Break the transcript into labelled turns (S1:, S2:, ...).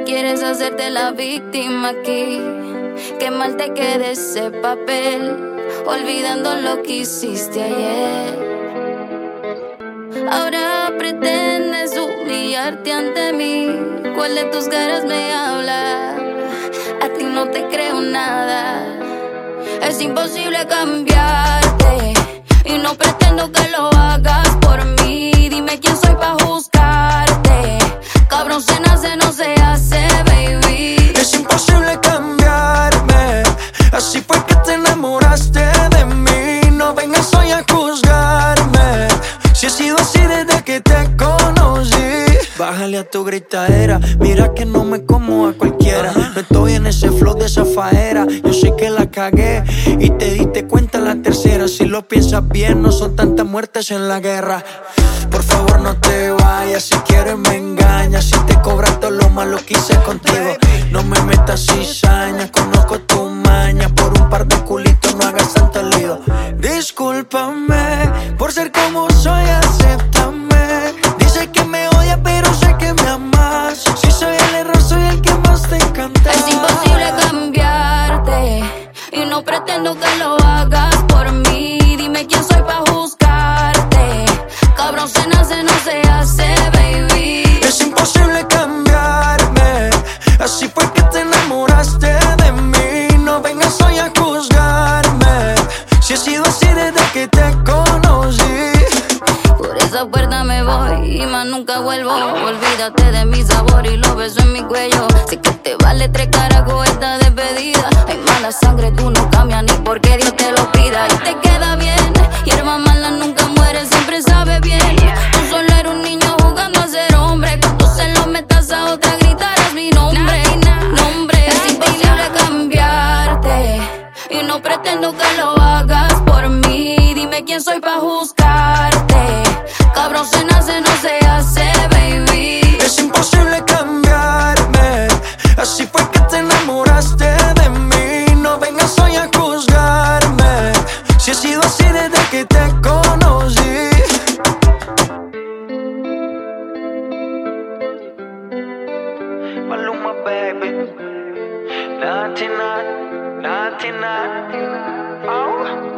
S1: quieres hacerte la víctima aquí. Qué mal te quede ese papel, olvidando lo que hiciste ayer. Ahora pretendes humillarte ante mí. ¿Cuál de tus caras me habla? A ti no te creo nada. Es imposible cambiarte y no pretendo que lo hagas por mí. Dime quién soy pa' juzgarte. Cabrón, se nace, no se hace, baby.
S2: Es imposible cambiarme. Así fue que te enamoraste de mí. No vengas hoy a juzgarme. Si he sido así desde que te conocí. Bájale a tu gritadera. Mira que no me como a cualquiera. No estoy en ese flow de esa faera. Yo sé que la cagué y te diste cuenta la tercera. Si lo piensas bien, no son tantas muertes en la guerra. Por favor no te vayas, si quieres me engañas. Si te cobras todo lo malo que hice contigo. No me metas cizaña, conozco tu maña. Por un par de culitos no hagas tanto lío. Discúlpame por ser como soy, acéptame. Dice que me odia pero sé que me amas. Si soy el error soy el que más te encanta.
S1: Es imposible cambiarte y no pretendo que lo hagas por mí. Dime quién soy pa' juzgarte. Cabrón, se nace, no se hace, baby.
S2: Es imposible cambiarme. Así fue que te enamoraste de mí. No vengas hoy a juzgarme. Si he sido así desde que te conocí.
S1: Por esa puerta me voy y más nunca vuelvo. Olvídate de mi sabor y los besos en mi cuello. Sé que te vale 3 carajos esta despedida. Hay mala sangre, tú no cambias ni porque Dios te lo pida. Y te queda bien, hierba mala nunca muere, siempre sabe bien. Tú solo eres un niño jugando a ser hombre. Cuando se lo metas a otra gritarás mi nombre. Es imposible cambiarte y no pretendo que lo hagas por mí. Dime quién soy pa' juzgarte. Cabrón, se nace, no se hace, baby.
S2: Es imposible cambiarme. Así fue que te enamoraste de mí. No vengas hoy a juzgarme. Si he sido así desde que te conocí. Maluma, baby. Naughty, naughty, naughty, naughty. Oh.